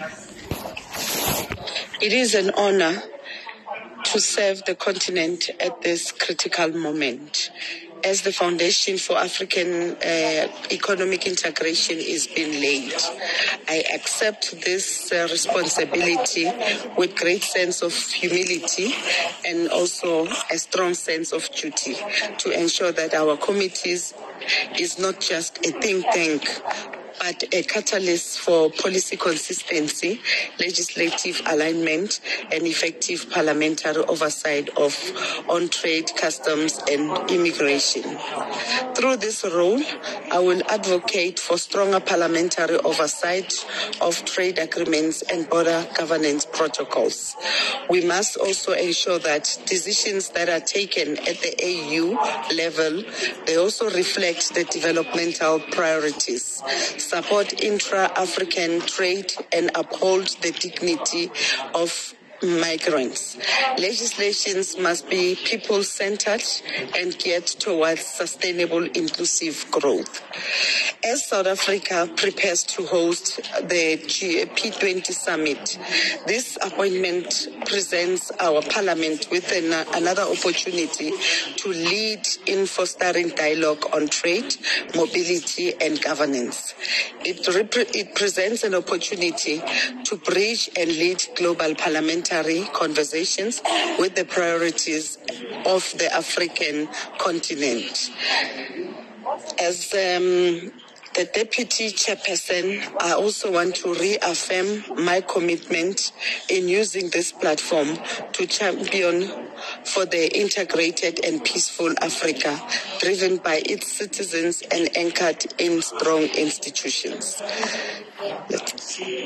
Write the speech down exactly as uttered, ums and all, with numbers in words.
It is an honor to serve the continent at this critical moment. As the foundation for African uh, economic integration is being laid, I accept this uh, responsibility with great sense of humility and also a strong sense of duty to ensure that our committees is not just a think tank, but a catalyst for policy consistency, legislative alignment, and effective parliamentary oversight of on-trade, customs, and immigration. Through this role, I will advocate for stronger parliamentary oversight of trade agreements and border governance protocols. We must also ensure that decisions that are taken at the A U level, they also reflect the developmental priorities, support intra-African trade, and uphold the dignity of migrants. Legislations must be people-centered and geared towards sustainable, inclusive growth. As South Africa prepares to host the P twenty summit, this appointment presents our parliament with an, another opportunity to lead in fostering dialogue on trade, mobility, and governance. It, rep- it presents an opportunity to bridge and lead global parliamentary conversations with the priorities of the African continent. As um, the Deputy Chairperson, I also want to reaffirm my commitment in using this platform to champion for the integrated and peaceful Africa, driven by its citizens and anchored in strong institutions. Let's see.